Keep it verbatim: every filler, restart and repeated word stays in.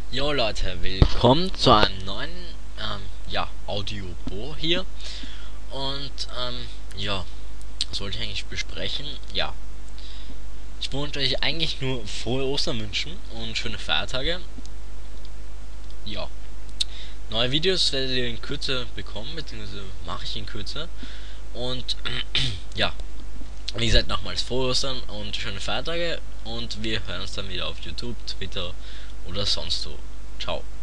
Jo Leute, willkommen zu einem neuen ähm, ja, Audio-Bo hier. Und ähm, ja, was wollte ich eigentlich besprechen? Ja, ich wollte euch eigentlich nur frohe Ostern wünschen und schöne Feiertage. Ja, neue Videos werdet ihr in Kürze bekommen, beziehungsweise mache ich in Kürze. Und ja, wie gesagt, nochmals frohe Ostern und schöne Feiertage. Und wir hören uns dann wieder auf YouTube, Twitter oder sonst wo. Ciao.